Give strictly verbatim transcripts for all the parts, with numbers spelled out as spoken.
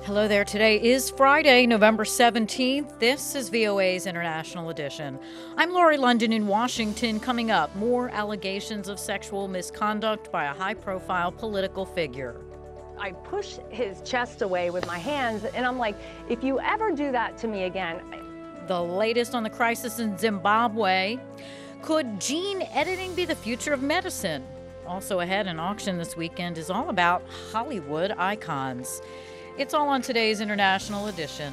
Hello there. Today is Friday, November seventeenth. This is V O A's International Edition. I'm Lori London in Washington. Coming up, more allegations of sexual misconduct by a high-profile political figure. I push his chest away with my hands, and I'm like, if you ever do that to me again. The latest on the crisis in Zimbabwe. Could gene editing be the future of medicine? Also ahead, an auction this weekend is all about Hollywood icons. It's all on today's International Edition.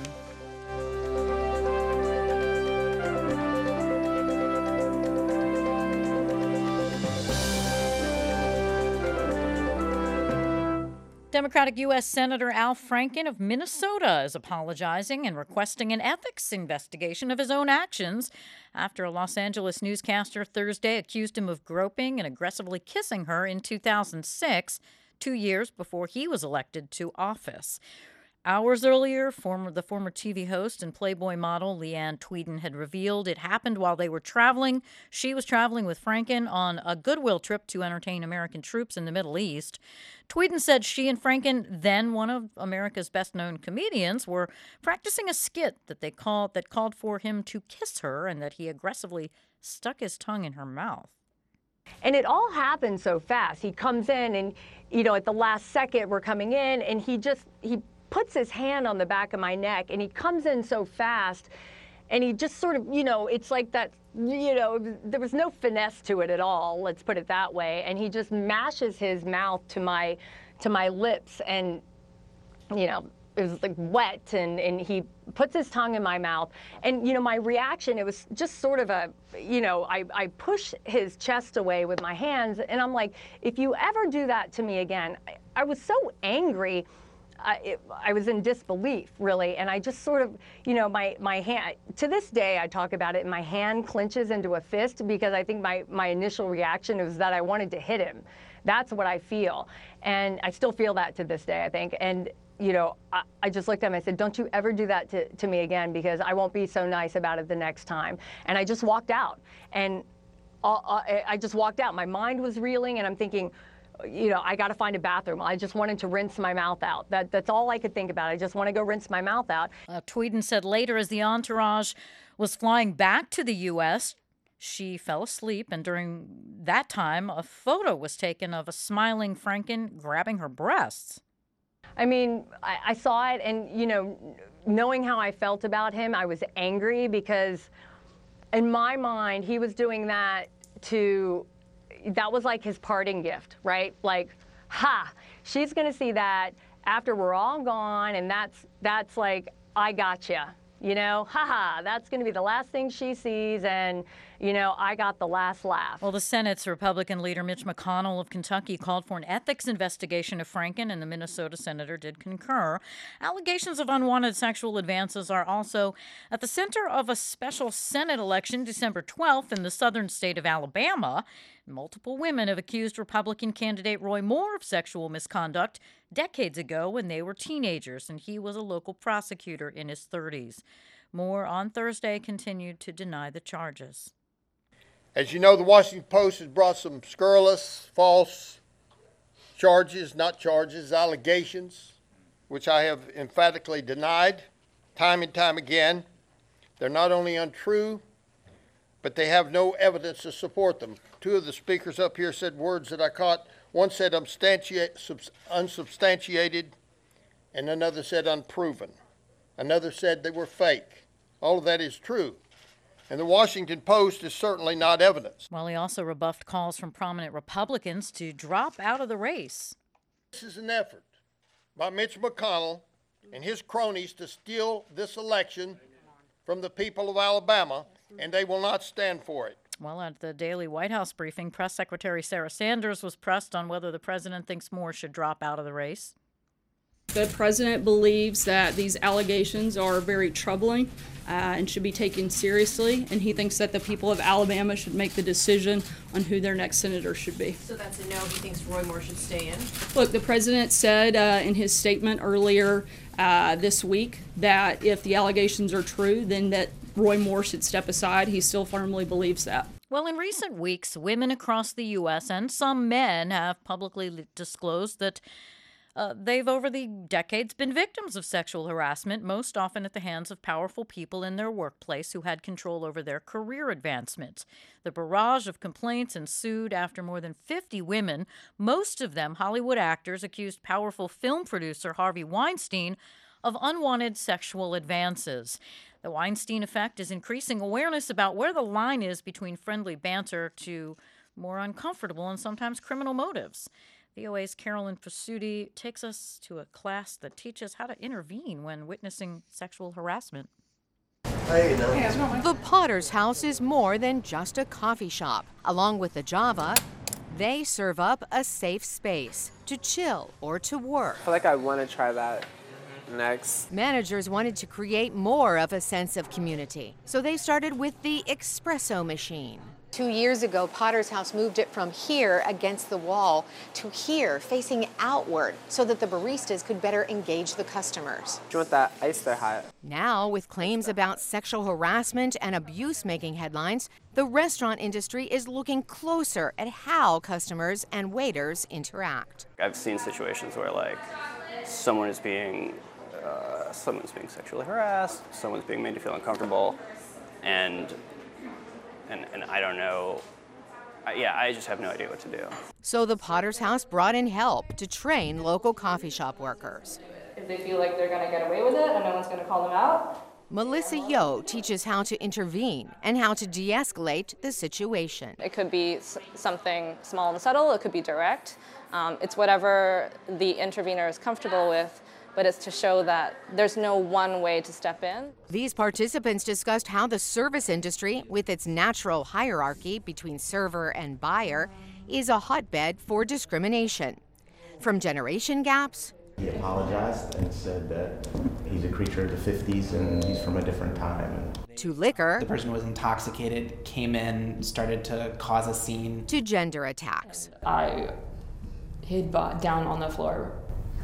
Democratic U S Senator Al Franken of Minnesota is apologizing and requesting an ethics investigation of his own actions after a Los Angeles newscaster Thursday accused him of groping and aggressively kissing her in two thousand six, two years before he was elected to office. Hours earlier, former, the former T V host and Playboy model Leanne Tweeden had revealed it happened while they were traveling. She was traveling with Franken on a goodwill trip to entertain American troops in the Middle East. Tweeden said she and Franken, then one of America's best-known comedians, were practicing a skit that they called that called for him to kiss her and that he aggressively stuck his tongue in her mouth. And it all happened so fast. He comes in and, you know, at the last second we're coming in and he just, he puts his hand on the back of my neck and he comes in so fast and he just sort of, you know, it's like that, you know, there was no finesse to it at all, let's put it that way. And he just mashes his mouth to my, to my lips and, you know, it was like wet and, and he puts his tongue in my mouth. And, you know, my reaction, it was just sort of a, you know, I, I push his chest away with my hands and I'm like, if you ever do that to me again, I, I was so angry. I, it, I was in disbelief, really, and I just sort of, you know, my, my hand, to this day I talk about it, and my hand clenches into a fist because I think my, my initial reaction was that I wanted to hit him. That's what I feel, and I still feel that to this day, I think, and, you know, I, I just looked at him and I said, don't you ever do that to, to me again because I won't be so nice about it the next time, and I just walked out, and uh, I just walked out. My mind was reeling, and I'm thinking, you know, I got to find a bathroom. I just wanted to rinse my mouth out. That, that's all I could think about. I just want to go rinse my mouth out. Uh, Tweeden said later as the entourage was flying back to the U S, she fell asleep, and during that time, a photo was taken of a smiling Franken grabbing her breasts. I mean, I, I saw it, and, you know, knowing how I felt about him, I was angry because in my mind, he was doing that to... that was like his parting gift, right? Like, ha, she's going to see that after we're all gone, and that's that's like, I gotcha, you know? Ha ha, that's going to be the last thing she sees, and, you know, I got the last laugh. Well, the Senate's Republican leader Mitch McConnell of Kentucky called for an ethics investigation of Franken, and the Minnesota senator did concur. Allegations of unwanted sexual advances are also at the center of a special Senate election December twelfth in the southern state of Alabama. Multiple women have accused Republican candidate Roy Moore of sexual misconduct decades ago when they were teenagers, and he was a local prosecutor in his thirties. Moore on Thursday continued to deny the charges. As you know, the Washington Post has brought some scurrilous, false charges, not charges, allegations, which I have emphatically denied time and time again. They're not only untrue, but they have no evidence to support them. Two of the speakers up here said words that I caught. One said unsubstantiated, and another said unproven. Another said they were fake. All of that is true. And the Washington Post is certainly not evidence. Well, he also rebuffed calls from prominent Republicans to drop out of the race. This is an effort by Mitch McConnell and his cronies to steal this election from the people of Alabama, and they will not stand for it. Well, at the daily White House briefing, Press Secretary Sarah Sanders was pressed on whether the president thinks Moore should drop out of the race. The president believes that these allegations are very troubling uh, and should be taken seriously, and he thinks that the people of Alabama should make the decision on who their next senator should be. So that's a no. He thinks Roy Moore should stay in? Look, the president said uh, in his statement earlier uh, this week that if the allegations are true, then that Roy Moore should step aside. He still firmly believes that. Well, in recent weeks, women across the U S and some men have publicly disclosed that Uh, they've over the decades been victims of sexual harassment, most often at the hands of powerful people in their workplace who had control over their career advancement. The barrage of complaints ensued after more than fifty women, most of them Hollywood actors, accused powerful film producer Harvey Weinstein of unwanted sexual advances. The Weinstein effect is increasing awareness about where the line is between friendly banter to more uncomfortable and sometimes criminal motives. V O A's Carolyn Pasuti takes us to a class that teaches how to intervene when witnessing sexual harassment. The Potter's House is more than just a coffee shop. Along with the Java, they serve up a safe space to chill or to work. I feel like I want to try that next. Managers wanted to create more of a sense of community, so they started with the espresso machine. Two years ago, Potter's House moved it from here against the wall to here, facing outward, so that the baristas could better engage the customers. Do you want that ice there hot? Now, with claims about sexual harassment and abuse making headlines, the restaurant industry is looking closer at how customers and waiters interact. I've seen situations where, like, someone is being, uh, someone's being sexually harassed, someone's being made to feel uncomfortable, and And, and I don't know, I, yeah, I just have no idea what to do. So the Potter's House brought in help to train local coffee shop workers. If they feel like they're going to get away with it and no one's going to call them out. Melissa Yo teaches how to intervene and how to de-escalate the situation. It could be something small and subtle, it could be direct. Um, it's whatever the intervener is comfortable with, but it's to show that there's no one way to step in. These participants discussed how the service industry, with its natural hierarchy between server and buyer, is a hotbed for discrimination. From generation gaps. He apologized and said that he's a creature of the fifties and he's from a different time. To liquor. The person was intoxicated, came in, started to cause a scene. To gender attacks. I hid down on the floor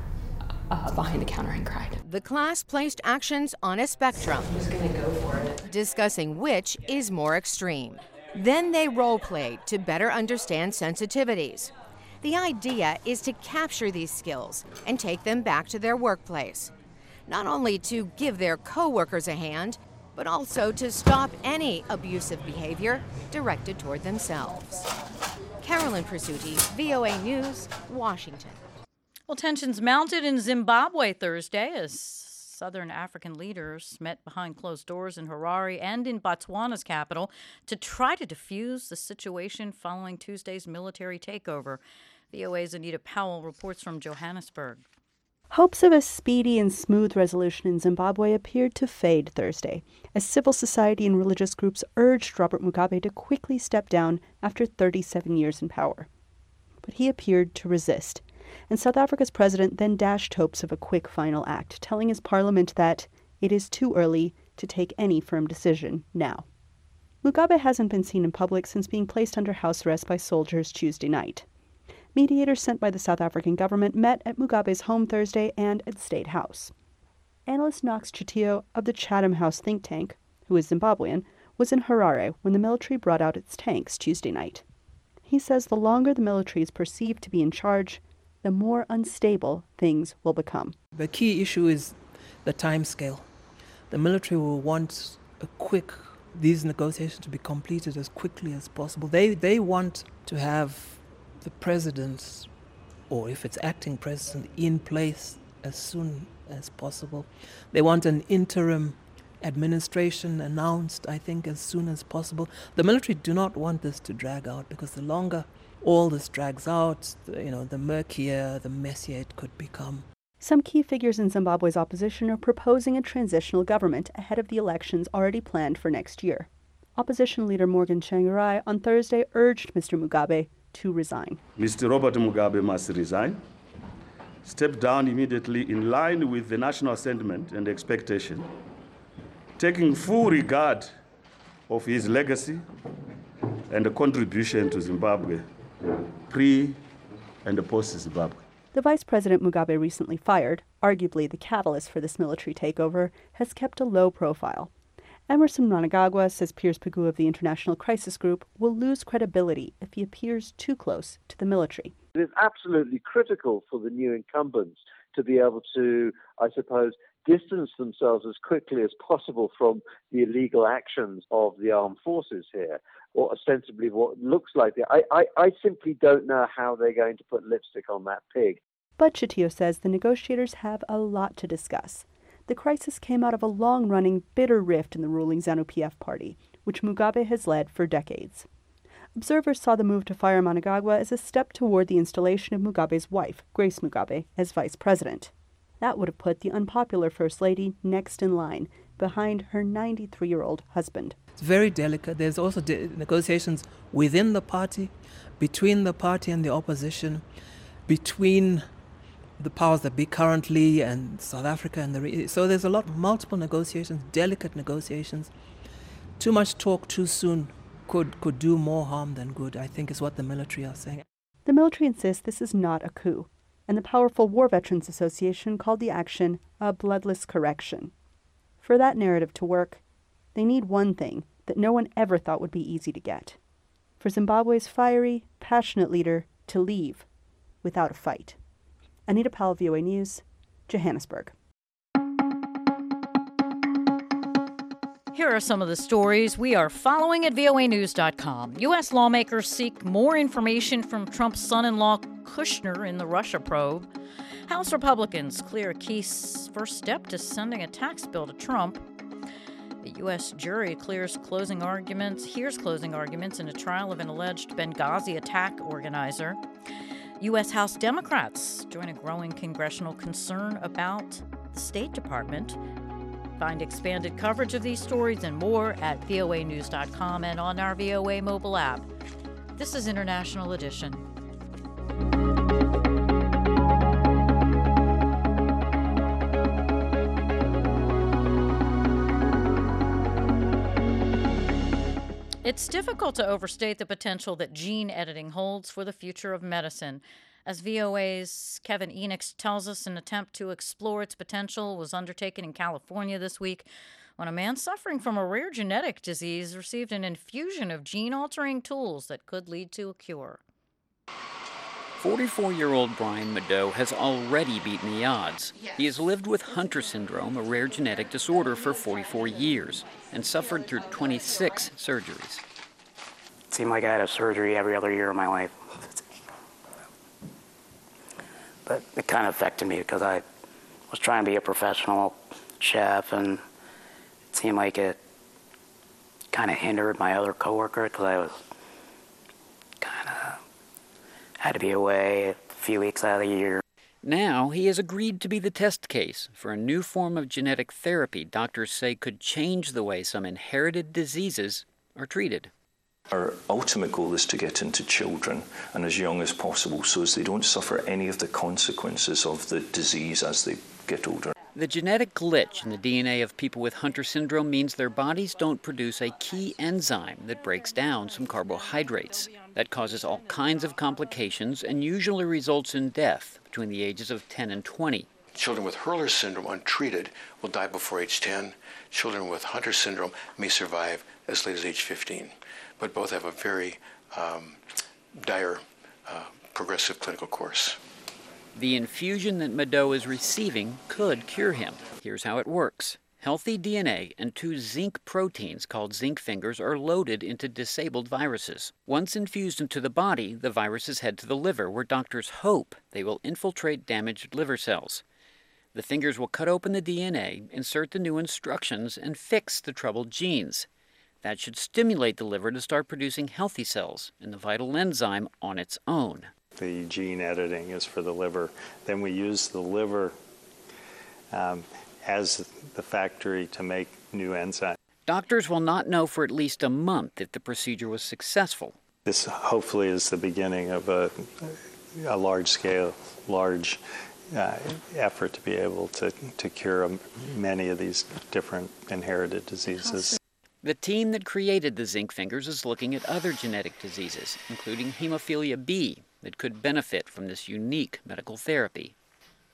Uh, behind the counter and cried. The class placed actions on a spectrum. I'm just gonna go for it. Discussing which is more extreme. Then they role-played to better understand sensitivities. The idea is to capture these skills and take them back to their workplace. Not only to give their co-workers a hand, but also to stop any abusive behavior directed toward themselves. Carolyn Pasuti, V O A News, Washington. Well, tensions mounted in Zimbabwe Thursday as Southern African leaders met behind closed doors in Harare and in Botswana's capital to try to defuse the situation following Tuesday's military takeover. V O A's Anita Powell reports from Johannesburg. Hopes of a speedy and smooth resolution in Zimbabwe appeared to fade Thursday, as civil society and religious groups urged Robert Mugabe to quickly step down after thirty-seven years in power. But he appeared to resist. And South Africa's president then dashed hopes of a quick final act, telling his parliament that it is too early to take any firm decision now. Mugabe hasn't been seen in public since being placed under house arrest by soldiers Tuesday night. Mediators sent by the South African government met at Mugabe's home Thursday and at State House. Analyst Knox Chitio of the Chatham House think tank, who is Zimbabwean, was in Harare when the military brought out its tanks Tuesday night. He says the longer the military is perceived to be in charge, the more unstable things will become. The key issue is the time scale. The military will want a quick, these negotiations to be completed as quickly as possible. They they want to have the president, or if it's acting president, in place as soon as possible. They want an interim administration announced, I think, as soon as possible. The military do not want this to drag out, because the longer all this drags out, you know, the murkier, the messier it could become. Some key figures in Zimbabwe's opposition are proposing a transitional government ahead of the elections already planned for next year. Opposition leader Morgan Tsvangirai on Thursday urged Mister Mugabe to resign. Mister Robert Mugabe must resign, step down immediately in line with the national sentiment and expectation, taking full regard of his legacy and the contribution to Zimbabwe, pre and post-Zimbabwe. The vice president Mugabe recently fired, arguably the catalyst for this military takeover, has kept a low profile. Emerson Mnangagwa says Piers Pagoo of the International Crisis Group will lose credibility if he appears too close to the military. It is absolutely critical for the new incumbents to be able to, I suppose, distance themselves as quickly as possible from the illegal actions of the armed forces here, or ostensibly what looks like it. I, I, I simply don't know how they're going to put lipstick on that pig. But Chitio says the negotiators have a lot to discuss. The crisis came out of a long-running, bitter rift in the ruling ZANU-P F party, which Mugabe has led for decades. Observers saw the move to fire Mnangagwa as a step toward the installation of Mugabe's wife, Grace Mugabe, as vice president. That would have put the unpopular First Lady next in line, behind her ninety-three-year-old husband. It's very delicate. There's also de- negotiations within the party, between the party and the opposition, between the powers that be currently and South Africa and the re- so there's a lot multiple negotiations, delicate negotiations. Too much talk too soon could could do more harm than good, I think, is what the military are saying. The military insists this is not a coup, and the powerful War Veterans Association called the action a bloodless correction. For that narrative to work, they need one thing that no one ever thought would be easy to get: for Zimbabwe's fiery, passionate leader to leave without a fight. Anita Powell, V O A News, Johannesburg. Here are some of the stories we are following at V O A news dot com. U S lawmakers seek more information from Trump's son-in-law Kushner in the Russia probe. House Republicans clear a key first step to sending a tax bill to Trump. The U S jury clears closing arguments, hears closing arguments in a trial of an alleged Benghazi attack organizer. U S House Democrats join a growing congressional concern about the State Department. Find expanded coverage of these stories and more at V O A news dot com and on our V O A mobile app. This is International Edition. It's difficult to overstate the potential that gene editing holds for the future of medicine. As V O A's Kevin Enoch tells us, an attempt to explore its potential was undertaken in California this week when a man suffering from a rare genetic disease received an infusion of gene-altering tools that could lead to a cure. forty-four-year-old Brian Mado has already beaten the odds. He has lived with Hunter syndrome, a rare genetic disorder, for forty-four years and suffered through twenty-six surgeries. It seemed like I had a surgery every other year of my life. But it kind of affected me because I was trying to be a professional chef, and it seemed like it kind of hindered my other coworkers because I was kind of had to be away a few weeks out of the year. Now he has agreed to be the test case for a new form of genetic therapy doctors say could change the way some inherited diseases are treated. Our ultimate goal is to get into children and as young as possible so as they don't suffer any of the consequences of the disease as they get older. The genetic glitch in the D N A of people with Hunter syndrome means their bodies don't produce a key enzyme that breaks down some carbohydrates. That causes all kinds of complications and usually results in death between the ages of ten and twenty. Children with Hurler syndrome untreated will die before age ten. Children with Hunter syndrome may survive as late as age fifteen. But both have a very um, dire uh, progressive clinical course. The infusion that Mado is receiving could cure him. Here's how it works. Healthy D N A and two zinc proteins called zinc fingers are loaded into disabled viruses. Once infused into the body, the viruses head to the liver, where doctors hope they will infiltrate damaged liver cells. The fingers will cut open the D N A, insert the new instructions, and fix the troubled genes. That should stimulate the liver to start producing healthy cells and the vital enzyme on its own. The gene editing is for the liver. Then we use the liver um, as the factory to make new enzymes. Doctors will not know for at least a month if the procedure was successful. This hopefully is the beginning of a, a large-scale, large uh, effort to be able to, to cure many of these different inherited diseases. The team that created the zinc fingers is looking at other genetic diseases, including hemophilia B, that could benefit from this unique medical therapy.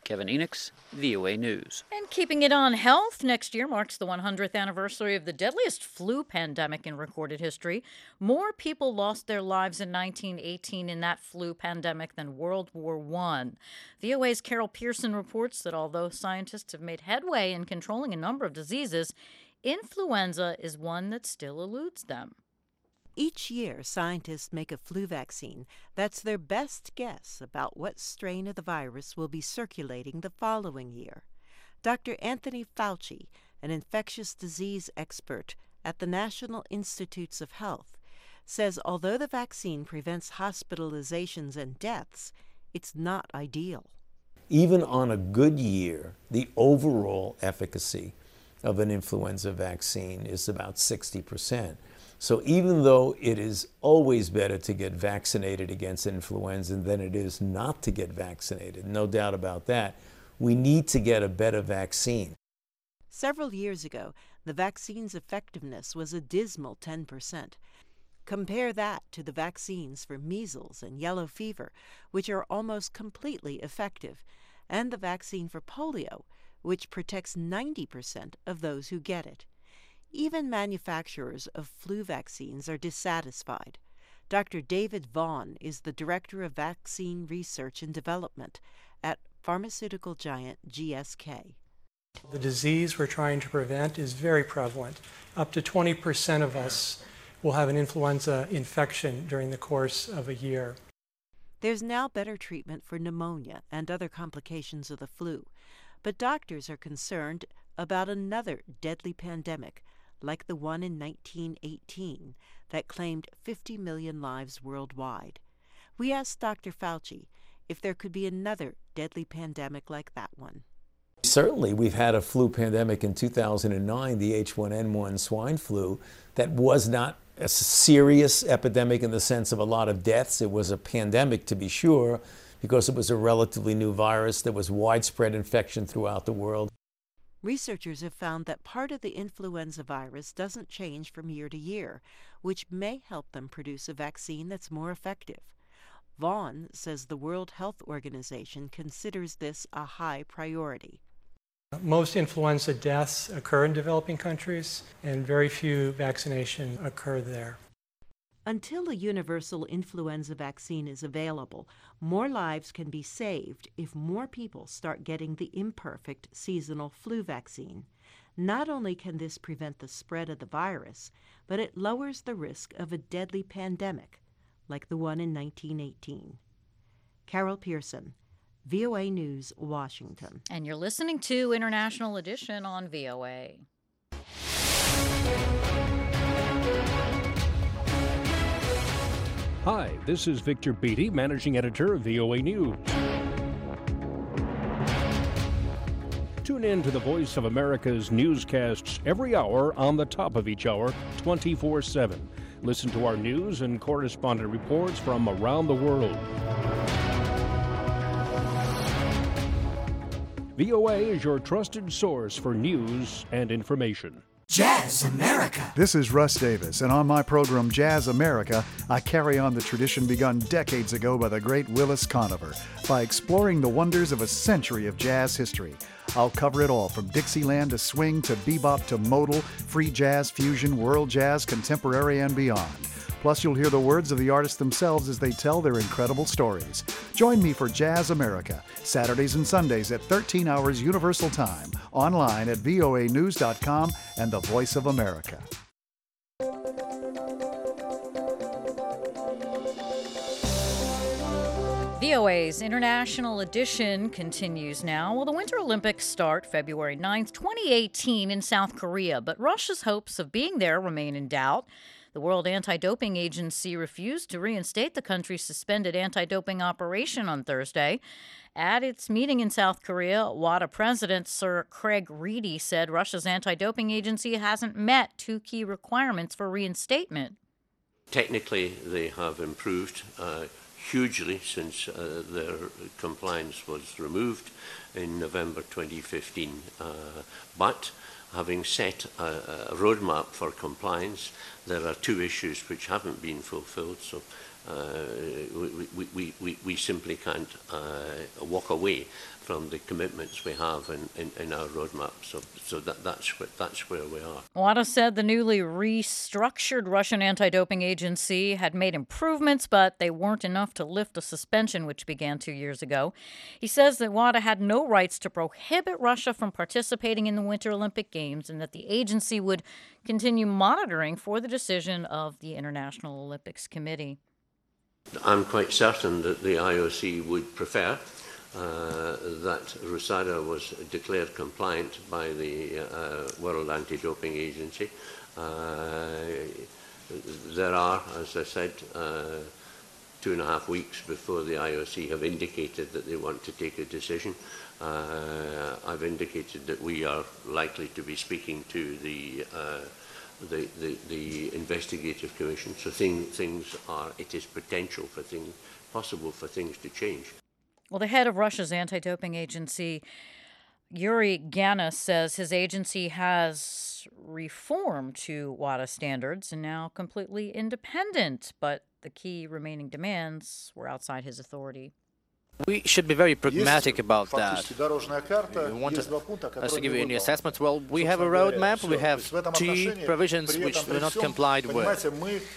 Kevin Enochs, V O A News. And keeping it on health, next year marks the one hundredth anniversary of the deadliest flu pandemic in recorded history. More people lost their lives in nineteen eighteen in that flu pandemic than World War One. V O A's Carol Pearson reports that although scientists have made headway in controlling a number of diseases, influenza is one that still eludes them. Each year, scientists make a flu vaccine that's their best guess about what strain of the virus will be circulating the following year. Doctor Anthony Fauci, an infectious disease expert at the National Institutes of Health, says although the vaccine prevents hospitalizations and deaths, it's not ideal. Even on a good year, the overall efficacy of an influenza vaccine is about sixty percent. So even though it is always better to get vaccinated against influenza than it is not to get vaccinated, no doubt about that, we need to get a better vaccine. Several years ago, the vaccine's effectiveness was a dismal ten percent. Compare that to the vaccines for measles and yellow fever, which are almost completely effective, and the vaccine for polio, which protects ninety percent of those who get it. Even manufacturers of flu vaccines are dissatisfied. Doctor David Vaughn is the Director of Vaccine Research and Development at pharmaceutical giant G S K. The disease we're trying to prevent is very prevalent. Up to twenty percent of us will have an influenza infection during the course of a year. There's now better treatment for pneumonia and other complications of the flu, but doctors are concerned about another deadly pandemic, like the one in nineteen eighteen that claimed fifty million lives worldwide. We asked Doctor Fauci if there could be another deadly pandemic like that one. Certainly, we've had a flu pandemic in two thousand nine, the H one N one swine flu, that was not a serious epidemic in the sense of a lot of deaths. It was a pandemic, to be sure, because it was a relatively new virus. There was widespread infection throughout the world. Researchers have found that part of the influenza virus doesn't change from year to year, which may help them produce a vaccine that's more effective. Vaughn says the World Health Organization considers this a high priority. Most influenza deaths occur in developing countries, and very few vaccinations occur there. Until a universal influenza vaccine is available, more lives can be saved if more people start getting the imperfect seasonal flu vaccine. Not only can this prevent the spread of the virus, but it lowers the risk of a deadly pandemic, like the one in nineteen eighteen. Carol Pearson, V O A News, Washington. And you're listening to International Edition on V O A. Hi, this is Victor Beattie, Managing Editor of V O A News. Tune in to the Voice of America's newscasts every hour on the top of each hour, twenty-four seven. Listen to our news and correspondent reports from around the world. V O A is your trusted source for news and information. Jazz America. This is Russ Davis, and on my program Jazz America, I carry on the tradition begun decades ago by the great Willis Conover by exploring the wonders of a century of jazz history. I'll cover it all, from Dixieland to swing to bebop to modal, free jazz, fusion, world jazz, contemporary, and beyond. Plus, you'll hear the words of the artists themselves as they tell their incredible stories. Join me for Jazz America, Saturdays and Sundays at thirteen hours Universal Time, online at V O A news dot com and the Voice of America. V O A's International Edition continues now. Well, the Winter Olympics start February ninth, twenty eighteen in South Korea, but Russia's hopes of being there remain in doubt. The World Anti-Doping Agency refused to reinstate the country's suspended anti-doping operation on Thursday. At its meeting in South Korea, WADA President Sir Craig Reedy said Russia's anti-doping agency hasn't met two key requirements for reinstatement. Technically, they have improved uh, hugely since uh, their compliance was removed in November twenty fifteen. Uh, but having set a, a roadmap for compliance, there are two issues which haven't been fulfilled. So uh, we, we, we, we, we simply can't uh, walk away from the commitments we have in, in, in our roadmap. So, so that, that's, what, that's where we are. WADA said the newly restructured Russian anti-doping agency had made improvements, but they weren't enough to lift a suspension which began two years ago. He says that WADA had no rights to prohibit Russia from participating in the Winter Olympic Games and that the agency would continue monitoring for the decision of the International Olympics Committee. I'm quite certain that the I O C would prefer Uh, that RUSADA was declared compliant by the uh, World Anti-Doping Agency. Uh, there are, as I said, uh, two and a half weeks before the I O C have indicated that they want to take a decision. Uh, I've indicated that we are likely to be speaking to the uh, the, the, the investigative commission. So thing, things are, it is potential for things, possible for things to change. Well, the head of Russia's anti-doping agency, Yuri Ganin, says his agency has reformed to WADA standards and now completely independent, but the key remaining demands were outside his authority. We should be very pragmatic about that. You want us to give you any assessments? Well, we have a roadmap, we have two provisions which were not complied with.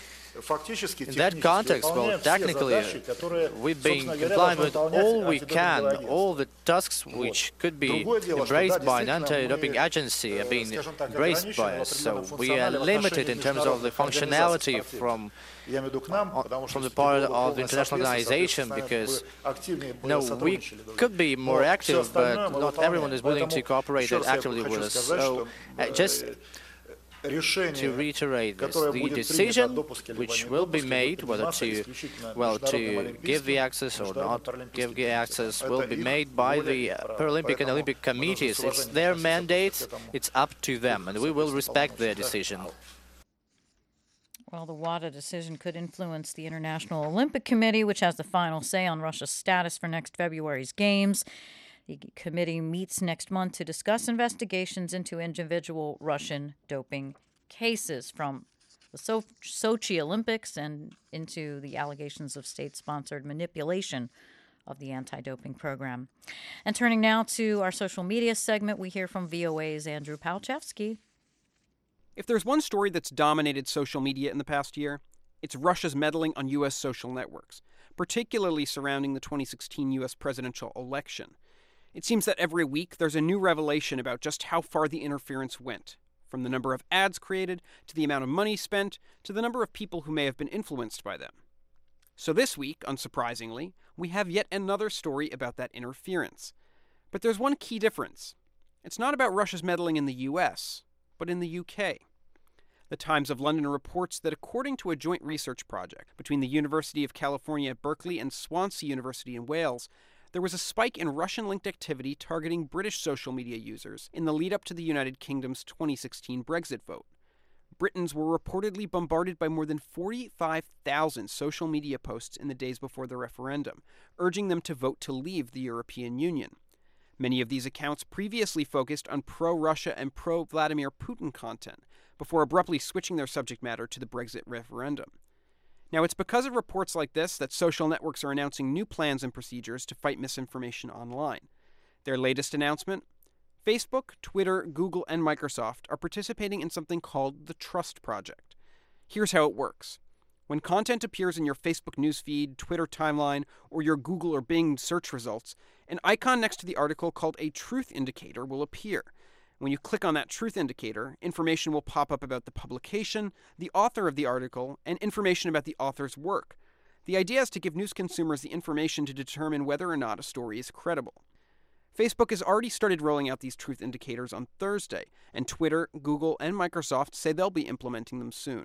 In that context, well, technically, we've been complying with all we can. All the tasks which could be embraced by an anti-doping agency have been embraced by us. So we are limited in terms of the functionality from, from the part of the international organization because, no, we could be more active, but not everyone is willing to cooperate actively with us. So uh, just to reiterate this, the decision which will be made, whether to, well, to give the access or not give the access, will be made by the Paralympic and Olympic committees. It's their mandate, it's up to them, and we will respect their decision. Well, the WADA decision could influence the International Olympic Committee, which has the final say on Russia's status for next February's Games. The committee meets next month to discuss investigations into individual Russian doping cases from the so- Sochi Olympics and into the allegations of state-sponsored manipulation of the anti-doping program. And turning now to our social media segment, we hear from V O A's Andrew Palchevsky. If there's one story that's dominated social media in the past year, it's Russia's meddling on U S social networks, particularly surrounding the twenty sixteen U S presidential election. It seems that every week there's a new revelation about just how far the interference went, from the number of ads created, to the amount of money spent, to the number of people who may have been influenced by them. So this week, unsurprisingly, we have yet another story about that interference. But there's one key difference. It's not about Russia's meddling in the U S, but in the U K. The Times of London reports that according to a joint research project between the University of California at Berkeley and Swansea University in Wales, there was a spike in Russian-linked activity targeting British social media users in the lead-up to the United Kingdom's twenty sixteen Brexit vote. Britons were reportedly bombarded by more than forty-five thousand social media posts in the days before the referendum, urging them to vote to leave the European Union. Many of these accounts previously focused on pro-Russia and pro-Vladimir Putin content, before abruptly switching their subject matter to the Brexit referendum. Now, it's because of reports like this that social networks are announcing new plans and procedures to fight misinformation online. Their latest announcement? Facebook, Twitter, Google, and Microsoft are participating in something called the Trust Project. Here's how it works. When content appears in your Facebook newsfeed, Twitter timeline, or your Google or Bing search results, an icon next to the article called a truth indicator will appear. When you click on that truth indicator, information will pop up about the publication, the author of the article, and information about the author's work. The idea is to give news consumers the information to determine whether or not a story is credible. Facebook has already started rolling out these truth indicators on Thursday, and Twitter, Google, and Microsoft say they'll be implementing them soon.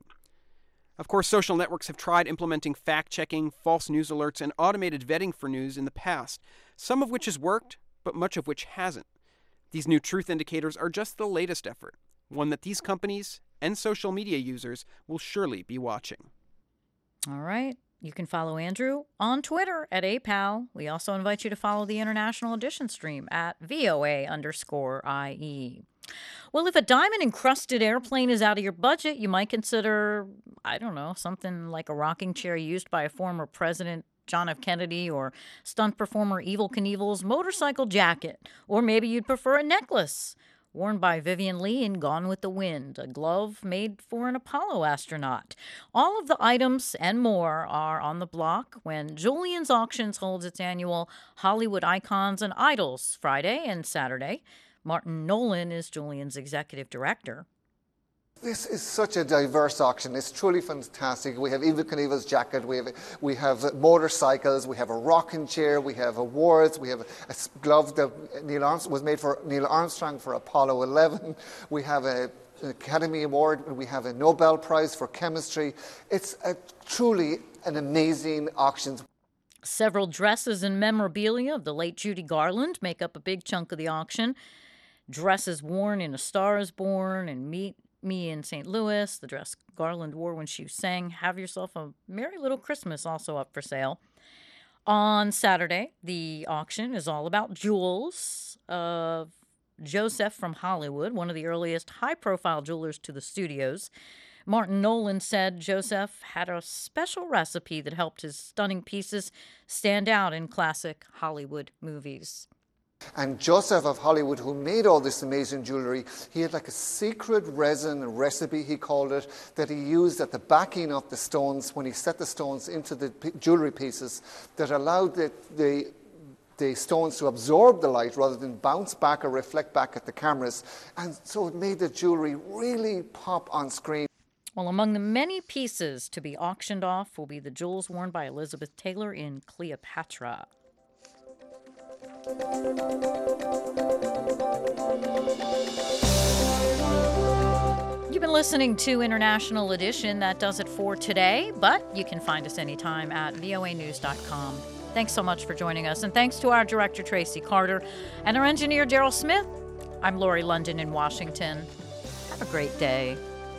Of course, social networks have tried implementing fact-checking, false news alerts, and automated vetting for news in the past, some of which has worked, but much of which hasn't. These new truth indicators are just the latest effort, one that these companies and social media users will surely be watching. All right. You can follow Andrew on Twitter at A P A L. We also invite you to follow the International Edition stream at V O A underscore I E. Well, if a diamond-encrusted airplane is out of your budget, you might consider, I don't know, something like a rocking chair used by a former president, John F. Kennedy, or stunt performer Evel Knievel's motorcycle jacket. Or maybe you'd prefer a necklace worn by Vivian Lee in Gone with the Wind, a glove made for an Apollo astronaut. All of the items and more are on the block when Julien's Auctions holds its annual Hollywood Icons and Idols Friday and Saturday. Martin Nolan is Julien's executive director. This is such a diverse auction. It's truly fantastic. We have Evel Knievel's jacket, we have we have motorcycles, we have a rocking chair, we have awards, we have a glove that Neil Armstrong was made for Neil Armstrong for Apollo eleven. We have a, an Academy Award, we have a Nobel Prize for chemistry. It's a, truly an amazing auction. Several dresses and memorabilia of the late Judy Garland make up a big chunk of the auction. Dresses worn in A Star is Born and Meet Me in Saint Louis, the dress Garland wore when she sang Have Yourself a Merry Little Christmas, also up for sale. On Saturday, the auction is all about jewels of Joseph from Hollywood, one of the earliest high-profile jewelers to the studios. Martin Nolan said Joseph had a special recipe that helped his stunning pieces stand out in classic Hollywood movies. And Joseph of Hollywood, who made all this amazing jewelry, he had like a secret resin recipe, he called it, that he used at the backing of the stones when he set the stones into the jewelry pieces that allowed the, the, the stones to absorb the light rather than bounce back or reflect back at the cameras. And so it made the jewelry really pop on screen. Well, among the many pieces to be auctioned off will be the jewels worn by Elizabeth Taylor in Cleopatra. You've been listening to International Edition. That does it for today, but you can find us anytime at V O A news dot com. Thanks so much for joining us, and thanks to our director, Tracy Carter, and our engineer, Daryl Smith. I'm Lori London in Washington. Have a great day.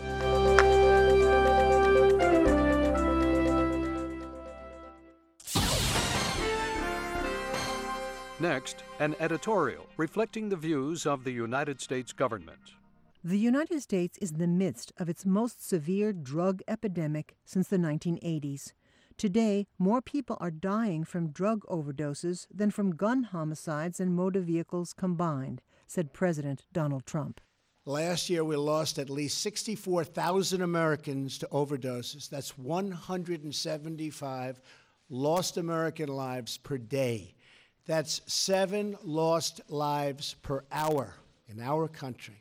Next, an editorial reflecting the views of the United States government. The United States is in the midst of its most severe drug epidemic since the nineteen eighties. Today, more people are dying from drug overdoses than from gun homicides and motor vehicles combined, said President Donald Trump. Last year, we lost at least sixty-four thousand Americans to overdoses. That's one hundred seventy-five lost American lives per day. That's seven lost lives per hour in our country.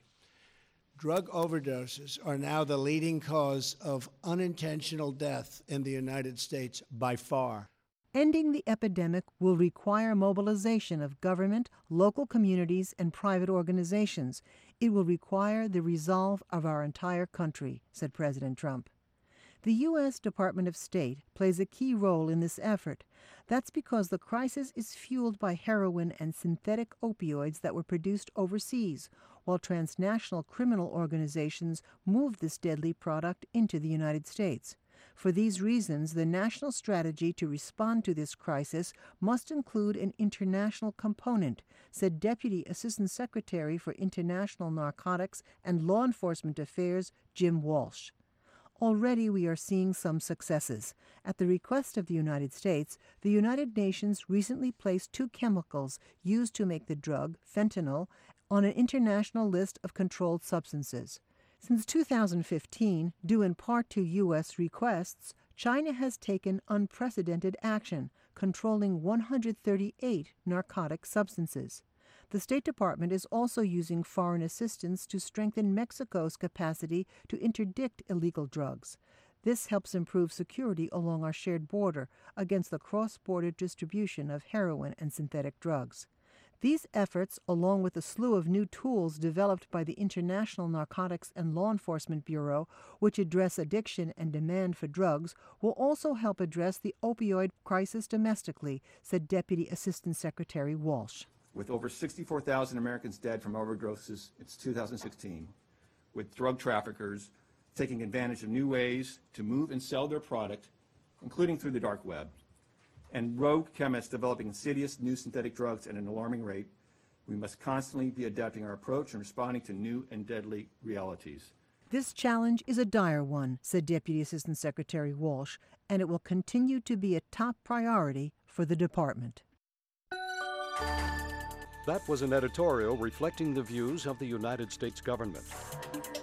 Drug overdoses are now the leading cause of unintentional death in the United States by far. Ending the epidemic will require mobilization of government, local communities, and private organizations. It will require the resolve of our entire country, said President Trump. The U S Department of State plays a key role in this effort. That's because the crisis is fueled by heroin and synthetic opioids that were produced overseas, while transnational criminal organizations move this deadly product into the United States. For these reasons, the national strategy to respond to this crisis must include an international component, said Deputy Assistant Secretary for International Narcotics and Law Enforcement Affairs Jim Walsh. Already we are seeing some successes. At the request of the United States, the United Nations recently placed two chemicals used to make the drug, fentanyl, on an international list of controlled substances. Since two thousand fifteen, due in part to U S requests, China has taken unprecedented action, controlling one hundred thirty-eight narcotic substances. The State Department is also using foreign assistance to strengthen Mexico's capacity to interdict illegal drugs. This helps improve security along our shared border against the cross-border distribution of heroin and synthetic drugs. These efforts, along with a slew of new tools developed by the International Narcotics and Law Enforcement Bureau, which address addiction and demand for drugs, will also help address the opioid crisis domestically, said Deputy Assistant Secretary Walsh. With over sixty-four thousand Americans dead from overdoses, it's two thousand sixteen, with drug traffickers taking advantage of new ways to move and sell their product, including through the dark web, and rogue chemists developing insidious new synthetic drugs at an alarming rate, We must constantly be adapting our approach and responding to new and deadly realities. This challenge is a dire one, said Deputy Assistant Secretary Walsh, and it will continue to be a top priority for the department. That was an editorial reflecting the views of the United States government.